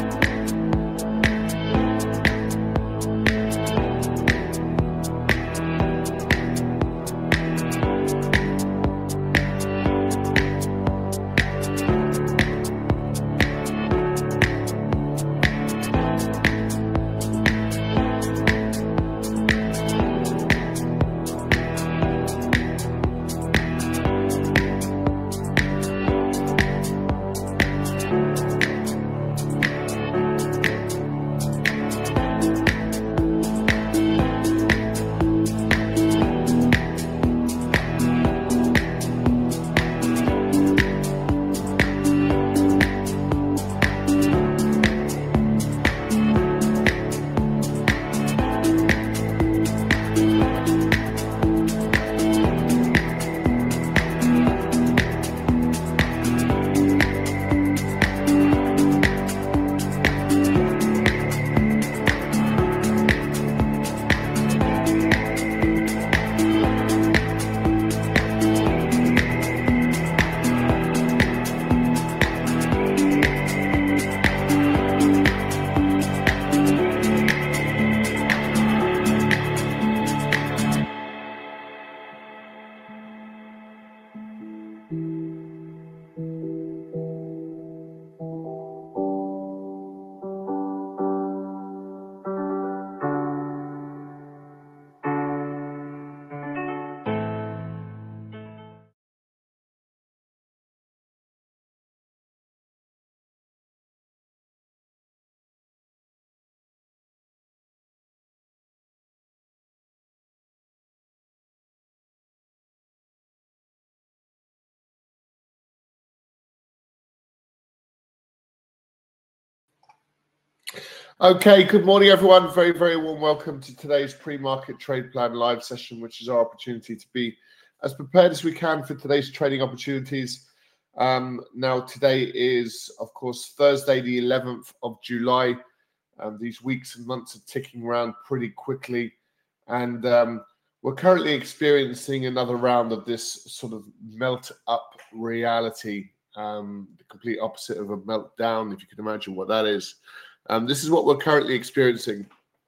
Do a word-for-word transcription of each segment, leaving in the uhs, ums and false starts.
Okay, good morning, everyone. Very, very warm welcome to today's pre-market trade plan live session, which is our opportunity to be as prepared as we can for today's trading opportunities. Um, now, today is, of course, Thursday, the eleventh of July. Um, these weeks and months are ticking around pretty quickly, and um, we're currently experiencing another round of this sort of melt-up reality, um, the complete opposite of a meltdown, if you can imagine what that is. Um, this is what we're currently experiencing.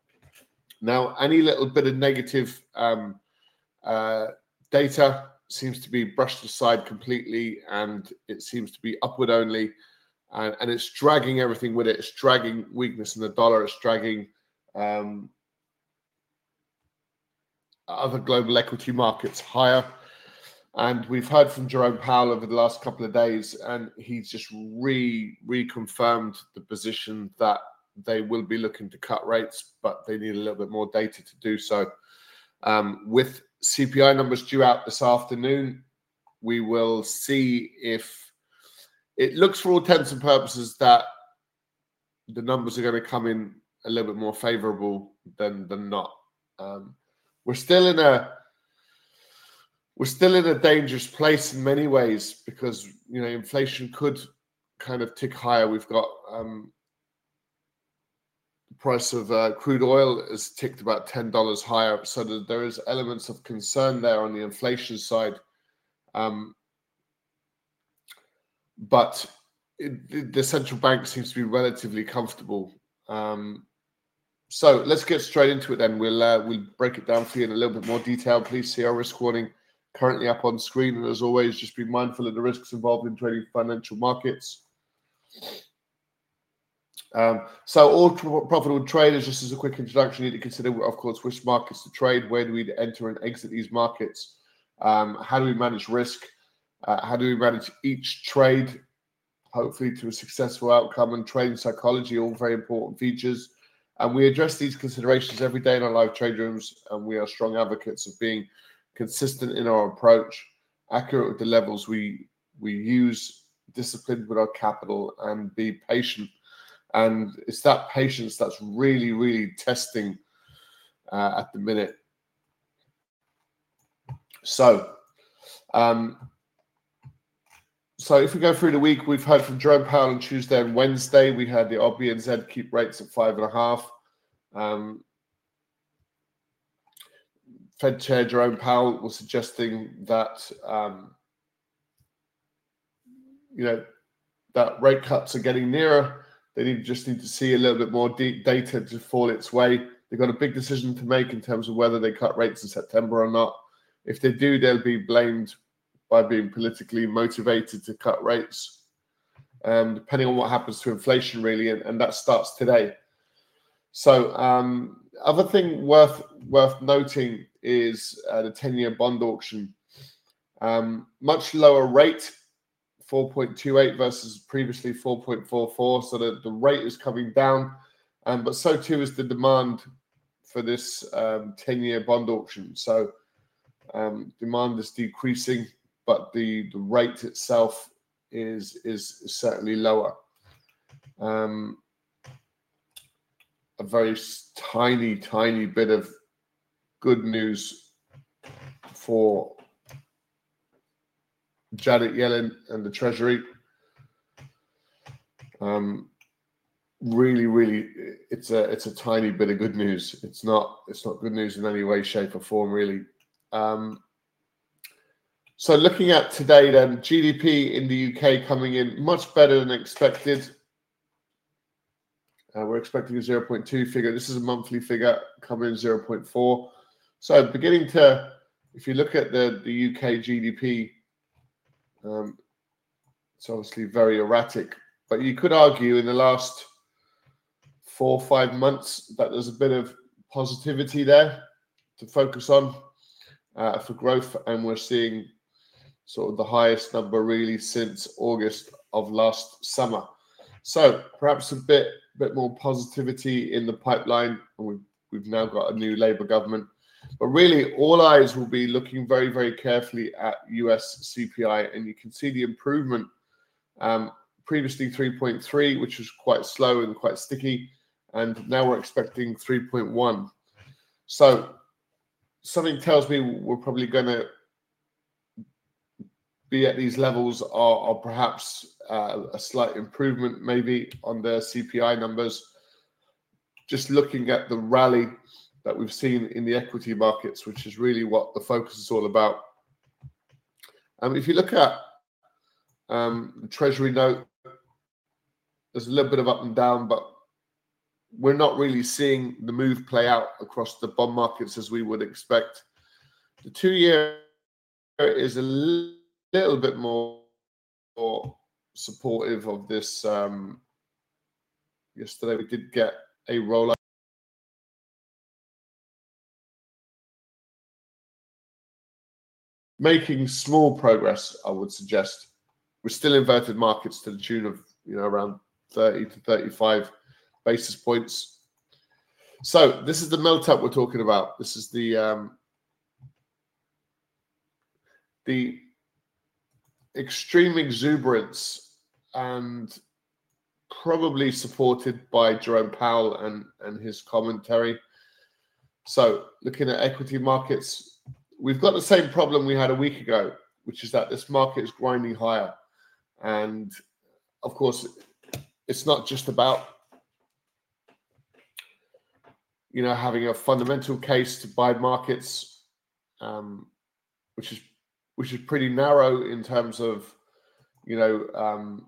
Now, any little bit of negative um, uh, data seems to be brushed aside completely, and it seems to be upward only, and, and it's dragging everything with it. It's dragging weakness in the dollar. It's dragging um, other global equity markets higher. And we've heard from Jerome Powell over the last couple of days, and he's just re reconfirmed the position that they will be looking to cut rates, but they need a little bit more data to do so. Um, with C P I numbers due out this afternoon, we will see if it looks, for all intents and purposes, that the numbers are going to come in a little bit more favorable than than not. Um, we're still in a We're still in a dangerous place in many ways because, you know, inflation could kind of tick higher. We've got um, the price of uh, crude oil has ticked about ten dollars higher. So that there is elements of concern there on the inflation side. Um, but it, the central bank seems to be relatively comfortable. Um, so let's get straight into it then. We'll, uh, we'll break it down for you in a little bit more detail. Please see our risk warning currently up on screen, and as always, just be mindful of the risks involved in trading financial markets. Um, so all profitable traders, just as a quick introduction, you need to consider, of course, which markets to trade, where do we enter and exit these markets, um, how do we manage risk, uh, how do we manage each trade, hopefully to a successful outcome, and trading psychology, all very important features. And we address these considerations every day in our live trade rooms, and we are strong advocates of being consistent in our approach, accurate with the levels we we use, disciplined with our capital, and be patient. And it's that patience that's really, really testing uh, at the minute. So, um, so if we go through the week, we've heard from Jerome Powell on Tuesday and Wednesday. We had the R B N Z keep rates at five and a half. Um, Fed Chair Jerome Powell was suggesting that, um, you know, that rate cuts are getting nearer, They need, just need to see a little bit more deep data to fall its way. They've got a big decision to make in terms of whether they cut rates in September or not. If they do, they'll be blamed by being politically motivated to cut rates, um, depending on what happens to inflation, really, and, and that starts today. So, um, other thing worth worth noting is uh, the ten-year bond auction. Um, much lower rate, four point two eight versus previously four point four four. So the, the rate is coming down, um, but so too is the demand for this um, ten-year bond auction. So um, demand is decreasing, but the, the rate itself is, is certainly lower. Um, a very tiny, tiny bit of good news for Janet Yellen and the Treasury. Um, really, really, it's a it's a tiny bit of good news. It's not it's not good news in any way, shape, or form, really. Um, so, looking at today, then G D P in the U K coming in much better than expected. Uh, we're expecting a zero point two figure. This is a monthly figure coming in zero point four. So, beginning to, if you look at the the U K G D P. Um, it's obviously very erratic, but you could argue in the last four or five months that there's a bit of positivity there to focus on uh, for growth, and we're seeing sort of the highest number really since August of last summer. So perhaps a bit bit more positivity in the pipeline, and we've, we've now got a new Labour government. But really, all eyes will be looking very, very carefully at U S C P I, and you can see the improvement. Um, previously three point three, which was quite slow and quite sticky, and now we're expecting three point one. So something tells me we're probably going to be at these levels, or, or perhaps uh, a slight improvement maybe on the C P I numbers. Just looking at the rally that we've seen in the equity markets, which is really what the focus is all about. Um, if you look at um, the Treasury note, there's a little bit of up and down, but we're not really seeing the move play out across the bond markets as we would expect. The two-year is a little bit more, more supportive of this. Um, yesterday, we did get a roll-up. Making small progress, I would suggest. We're still inverted markets to the tune of, you know, around thirty to thirty-five basis points. So this is the melt up we're talking about. This is the um, the extreme exuberance, and probably supported by Jerome Powell and, and his commentary. So looking at equity markets, we've got the same problem we had a week ago, which is that this market is grinding higher. And of course, it's not just about, you know, having a fundamental case to buy markets, um, which is which is pretty narrow in terms of, you know, um,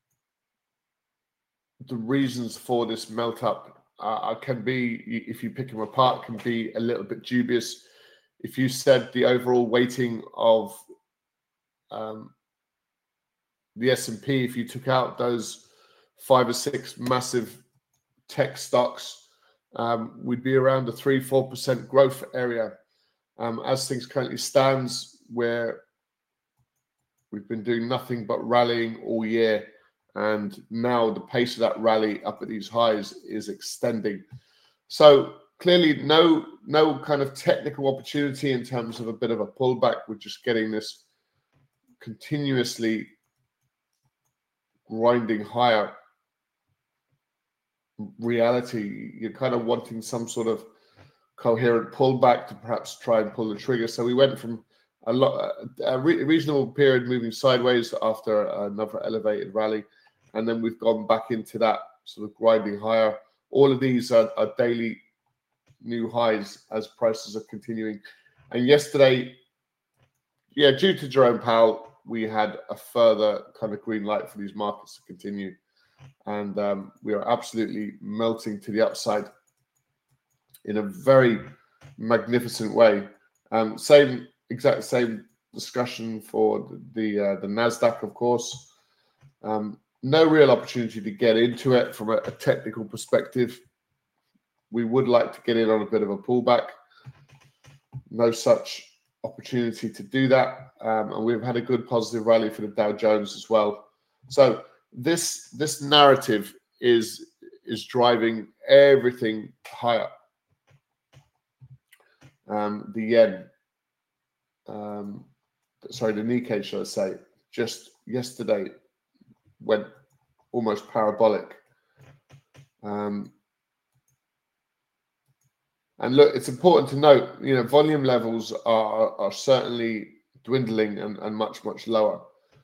the reasons for this melt up. Uh, can be, if you pick them apart, can be a little bit dubious. If you said the overall weighting of um, the S and P, if you took out those five or six massive tech stocks, um, we'd be around the three, four percent growth area. Um, as things currently stands, where we've been doing nothing but rallying all year, and now the pace of that rally up at these highs is extending. So clearly, no no kind of technical opportunity in terms of a bit of a pullback. We're just getting this continuously grinding higher reality. You're kind of wanting some sort of coherent pullback to perhaps try and pull the trigger. So we went from a lot a re- reasonable period moving sideways after another elevated rally, and then we've gone back into that sort of grinding higher. All of these are, are daily new highs as prices are continuing. And yesterday, yeah, due to Jerome Powell, we had a further kind of green light for these markets to continue. and um, we are absolutely melting to the upside in a very magnificent way. Um, same, exact same discussion for the uh, the Nasdaq, of course. Um, no real opportunity to get into it from a, a technical perspective. We would like to get in on a bit of a pullback. No such opportunity to do that, um, and we've had a good positive rally for the Dow Jones as well. So this this narrative is is driving everything higher. Um, the yen, um, sorry, the Nikkei, shall I say, just yesterday went almost parabolic. Um, and look, it's important to note, you know, volume levels are are certainly dwindling and, and much, much lower.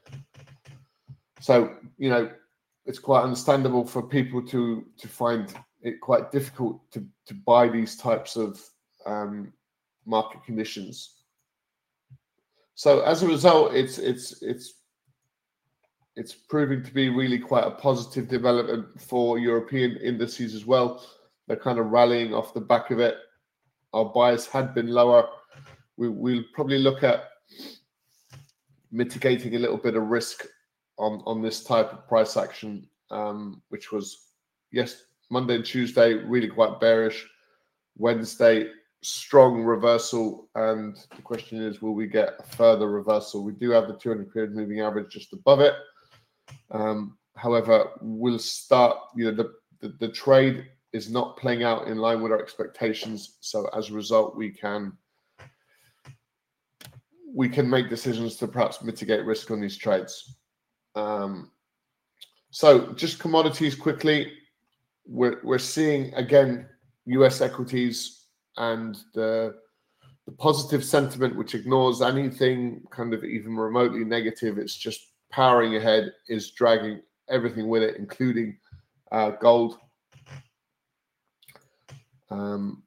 So, you know, it's quite understandable for people to to find it quite difficult to, to buy these types of um, market conditions. So as a result, it's it's it's it's proving to be really quite a positive development for European indices as well. They're kind of rallying off the back of it. Our bias had been lower. We, we'll probably look at mitigating a little bit of risk on, on this type of price action, um, which was, yes, Monday and Tuesday, really quite bearish. Wednesday, strong reversal. And the question is, will we get a further reversal? We do have the two hundred period moving average just above it. Um, however, we'll start, you know, the, the, the trade is not playing out in line with our expectations. So as a result, we can we can make decisions to perhaps mitigate risk on these trades. Um, so just commodities quickly. We're, we're seeing, again, U S equities and the, the positive sentiment, which ignores anything kind of even remotely negative. It's just powering ahead, is dragging everything with it, including uh, gold. Um,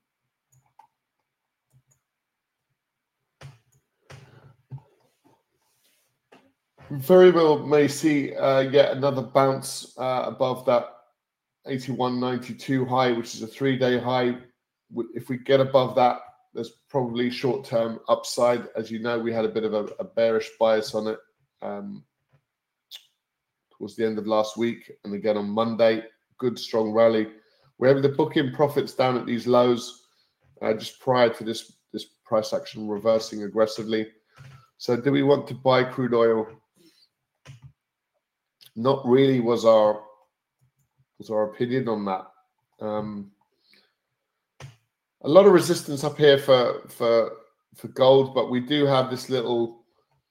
very well may see uh, yet another bounce uh, above that eighty-one ninety-two high, which is a three-day high. If we get above that, there's probably short-term upside. As you know, we had a bit of a, a bearish bias on it um, towards the end of last week, and again on Monday, good strong rally. We're able to book in profits down at these lows uh, just prior to this this price action reversing aggressively. So, do we want to buy crude oil? Not really was our was our opinion on that. Um, a lot of resistance up here for for for gold, but we do have this little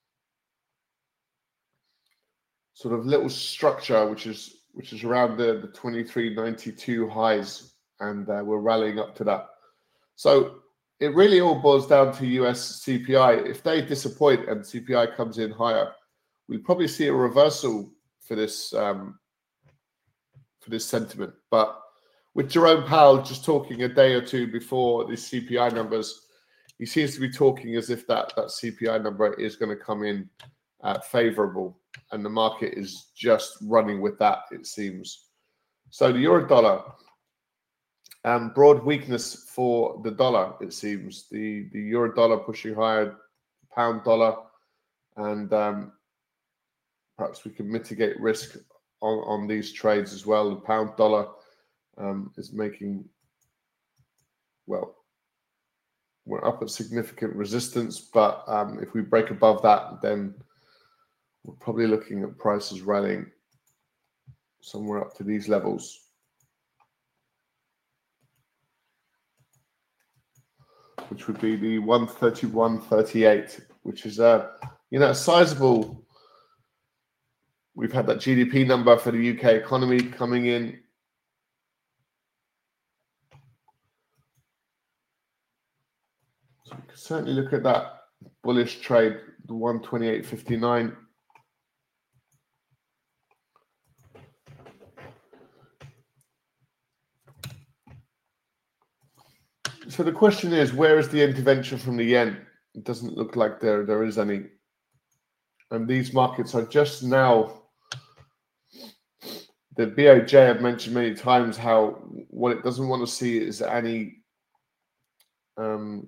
sort of little structure which is which is around the the twenty-three ninety-two highs, and uh, we're rallying up to that. So it really all boils down to U S C P I. If they disappoint and C P I comes in higher, we'll probably see a reversal for this um, for this sentiment. But with Jerome Powell just talking a day or two before the C P I numbers, he seems to be talking as if that that C P I number is going to come in uh, favorable, and the market is just running with that, it seems. So the euro dollar, um, broad weakness for the dollar, it seems. The the euro dollar pushing higher, pound dollar, and um, perhaps we can mitigate risk on, on these trades as well. The pound dollar um, is making, well, we're up at significant resistance, but um, if we break above that, then we're probably looking at prices rallying somewhere up to these levels. Which would be the one thirty-one thirty-eight, which is a, you know, a sizable. We've had that G D P number for the U K economy coming in. So we can certainly look at that bullish trade, the one twenty-eight fifty-nine. So the question is, where is the intervention from the yen? It doesn't look like there, there is any. And these markets are just now the B O J have mentioned many times how what it doesn't want to see is any um,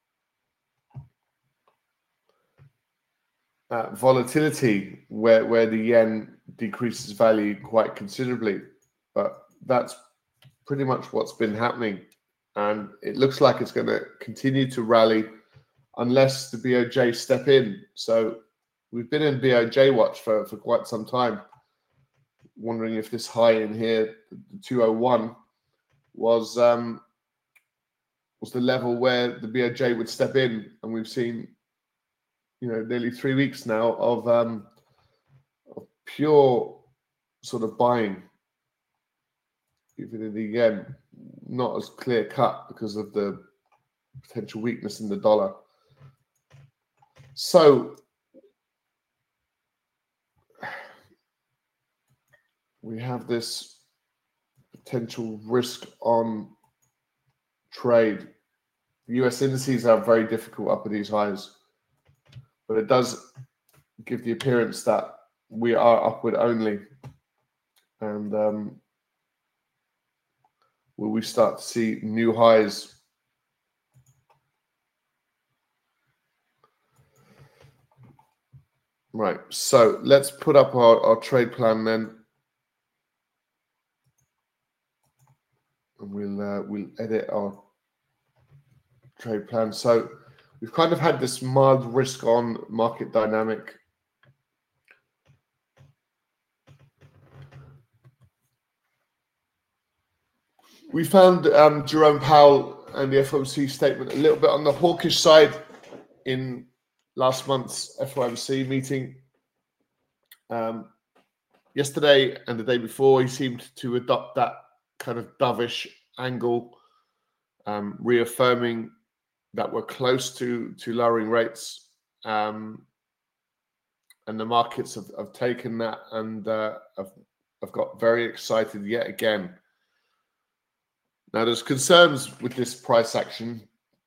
uh, volatility where, where the yen decreases value quite considerably. But that's pretty much what's been happening. And it looks like it's going to continue to rally unless the B O J step in. So we've been in B O J watch for, for quite some time, wondering if this high in here, the two oh one, was um, was the level where the B O J would step in. And we've seen, you know, nearly three weeks now of, um, of pure sort of buying, even in the yen, not as clear cut because of the potential weakness in the dollar. So we have this potential risk on trade. The U S indices are very difficult up at these highs, but it does give the appearance that we are upward only. And um, will we start to see new highs? Right, so let's put up our, our trade plan then. And we'll uh, we'll edit our trade plan. So we've kind of had this mild risk on market dynamic. We found um, Jerome Powell and the F O M C statement a little bit on the hawkish side in last month's F O M C meeting. Um, yesterday and the day before, he seemed to adopt that kind of dovish angle, um, reaffirming that we're close to, to lowering rates. Um, and the markets have, have taken that and uh, have, have got very excited yet again. Now, there's concerns with this price action.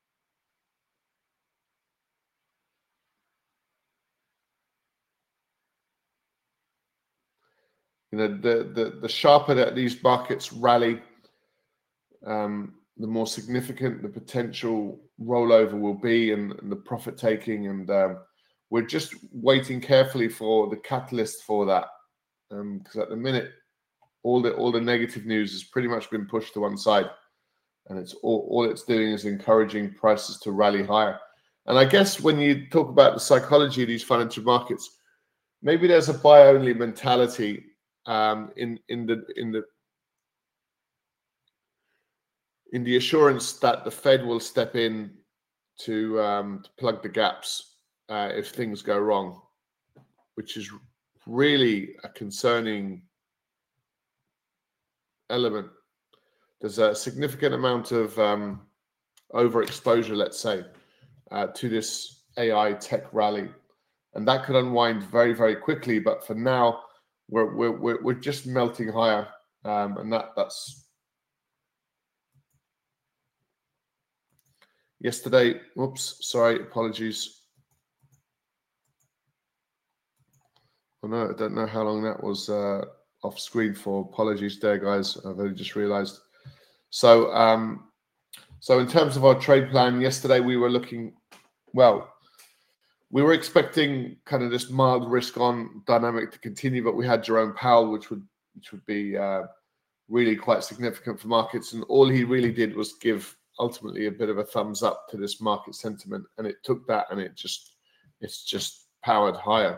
You know, the the, the sharper that these markets rally, um, the more significant the potential rollover will be and, and the profit taking. And um, we're just waiting carefully for the catalyst for that, because um, at the minute, all the all the negative news has pretty much been pushed to one side. And it's all, all it's doing is encouraging prices to rally higher. And I guess when you talk about the psychology of these financial markets, maybe there's a buy-only mentality um, in in the in the in the assurance that the Fed will step in to, um, to plug the gaps uh, if things go wrong, which is really a concerning element. There's a significant amount of um, overexposure, let's say, uh, to this A I tech rally, and that could unwind very, very quickly. But for now, we're we're we're, we're just melting higher, um, and that that's yesterday. Whoops, sorry, apologies. Oh no, I don't know how long that was uh, off screen for. Apologies there, guys. I've only just realised. So, um, so in terms of our trade plan, yesterday we were looking, well, we were expecting kind of this mild risk on dynamic to continue, but we had Jerome Powell, which would which would be uh, really quite significant for markets. And all he really did was give ultimately a bit of a thumbs up to this market sentiment, and it took that and it just it's just powered higher.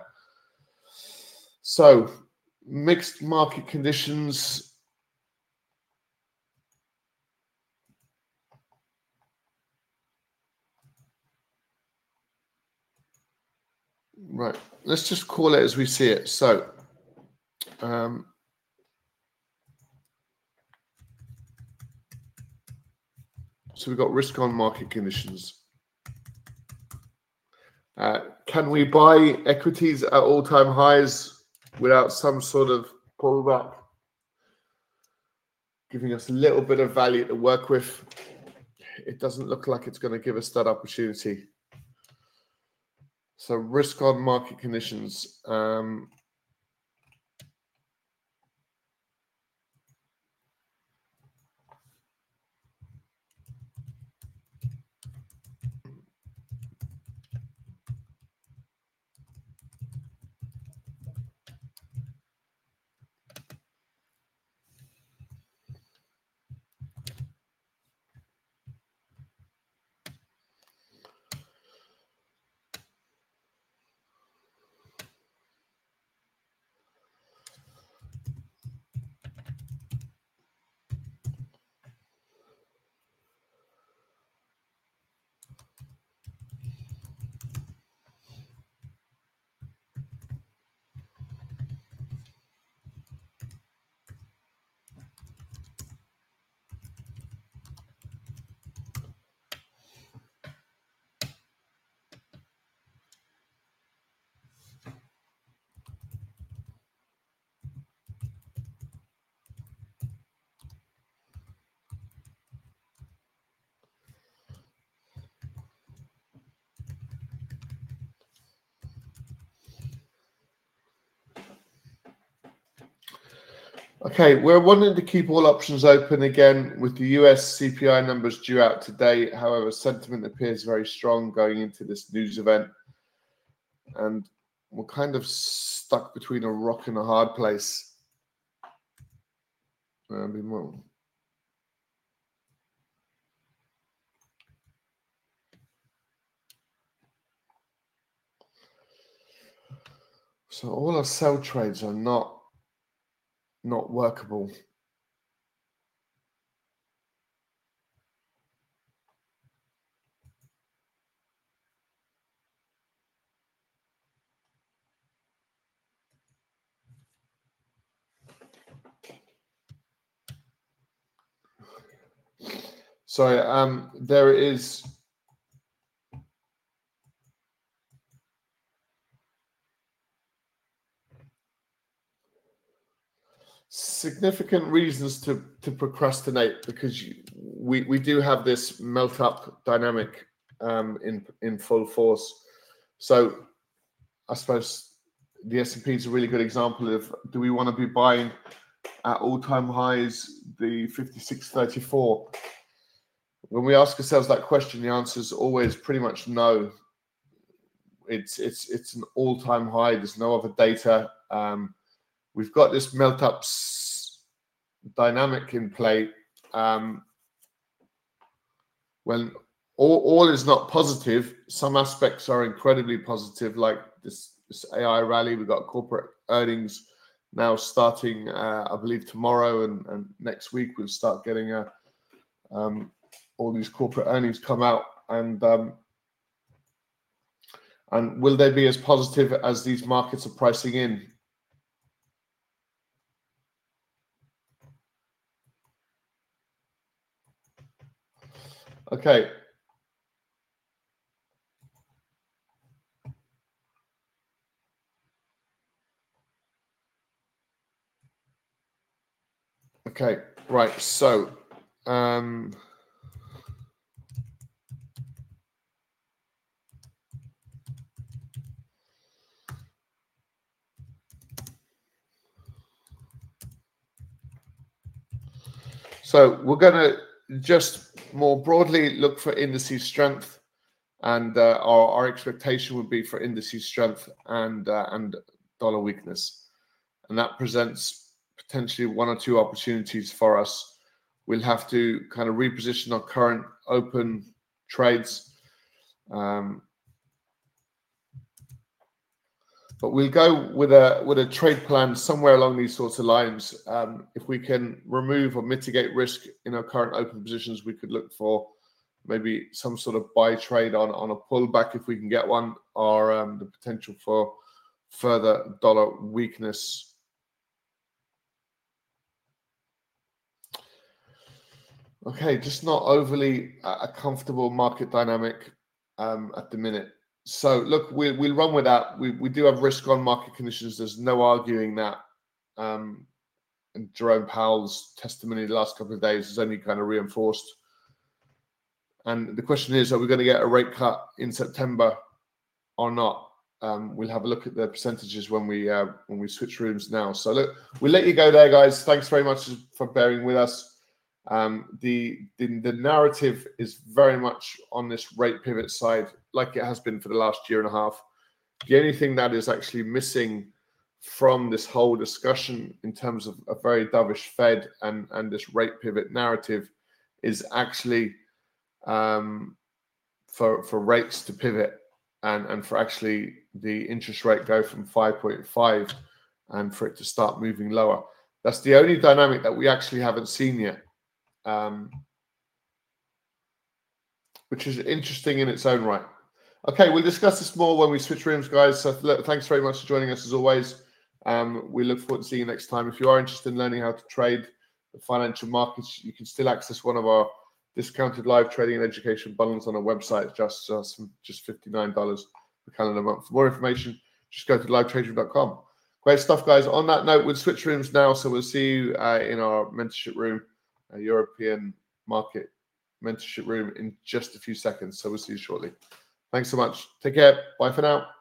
So mixed market conditions. Right, let's just call it as we see it. So, um, so we've got risk on market conditions. Uh, can we buy equities at all-time highs without some sort of pullback, giving us a little bit of value to work with? It doesn't look like it's going to give us that opportunity. So risk on market conditions. Um, Okay, we're wanting to keep all options open again with the U S C P I numbers due out today. However, sentiment appears very strong going into this news event. And we're kind of stuck between a rock and a hard place. Uh, be more. So all our sell trades are not not workable. So um, there is significant reasons to to procrastinate because you, we we do have this melt up dynamic um, in in full force. So I suppose the S and P is a really good example of, do we want to be buying at all-time highs, the fifty-six thirty-four? When we ask ourselves that question, the answer is always pretty much no. It's it's it's an all-time high. There's no other data. Um, we've got this melt-up dynamic in play. Um, when all, all is not positive, some aspects are incredibly positive, like this, this A I rally. We've got corporate earnings now starting, uh, I believe, tomorrow, and, and next week we'll start getting a, um, all these corporate earnings come out. And um, and will they be as positive as these markets are pricing in? Okay. Okay, right. So, um, so we're going to just more broadly look for indices strength, and uh, our, our expectation would be for indices strength and uh, and dollar weakness, and that presents potentially one or two opportunities for us. We'll have to kind of reposition our current open trades, um, but we'll go with a with a trade plan somewhere along these sorts of lines. Um, if we can remove or mitigate risk in our current open positions, we could look for maybe some sort of buy trade on, on a pullback if we can get one, or um, the potential for further dollar weakness. Okay, just not overly a comfortable market dynamic um, at the minute. So look, we, we'll run with that. We, we do have risk on market conditions. There's no arguing that. Um, and Jerome Powell's testimony the last couple of days has only kind of reinforced. And the question is, are we going to get a rate cut in September or not? Um, we'll have a look at the percentages when we uh, when we switch rooms now. So look, we'll let you go there, guys. Thanks very much for bearing with us. Um, the, the the narrative is very much on this rate pivot side, like it has been for the last year and a half. The only thing that is actually missing from this whole discussion in terms of a very dovish Fed and and this rate pivot narrative is actually um, for for rates to pivot and and for actually the interest rate go from five point five and for it to start moving lower. That's the only dynamic that we actually haven't seen yet. Um, which is interesting in its own right. Okay, we'll discuss this more when we switch rooms, guys. So look, thanks very much for joining us as always. Um, we look forward to seeing you next time. If you are interested in learning how to trade the financial markets, you can still access one of our discounted live trading and education bundles on our website, just just, just fifty-nine dollars per calendar month. For more information, just go to live trading dot com. Great stuff, guys. On that note, we'll switch rooms now. So we'll see you uh, in our mentorship room. A European market mentorship room in just a few seconds. So we'll see you shortly. Thanks so much. Take care. Bye for now.